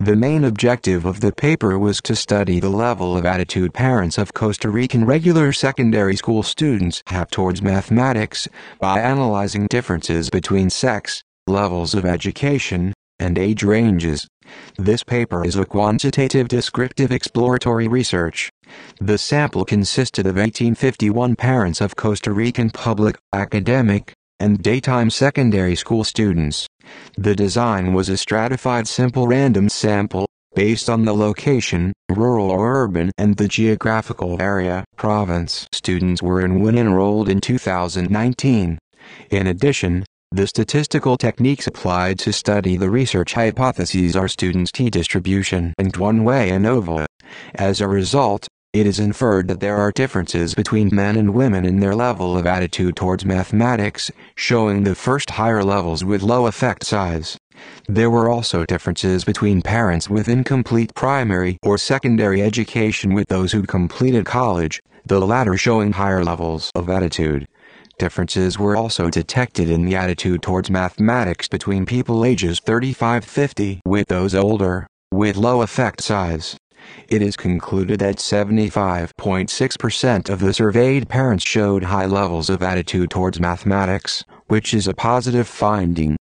The main objective of the paper was to study the level of attitude parents of Costa Rican regular secondary school students have towards mathematics by analyzing differences between sex, levels of education, and age ranges. This paper is a quantitative descriptive exploratory research. The sample consisted of 1851 parents of Costa Rican public, academic, and daytime secondary school students. The design was a stratified simple random sample, based on the location, rural or urban, and the geographical area, province. Students were enrolled in 2019. In addition, the statistical techniques applied to study the research hypotheses are students' t-distribution and one-way ANOVA. As a result, it is inferred that there are differences between men and women in their level of attitude towards mathematics, showing the first higher levels with low effect size. There were also differences between parents with incomplete primary or secondary education with those who completed college, the latter showing higher levels of attitude. Differences were also detected in the attitude towards mathematics between people ages 35-50 with those older, with low effect size. It is concluded that 75.6% of the surveyed parents showed high levels of attitude towards mathematics, which is a positive finding.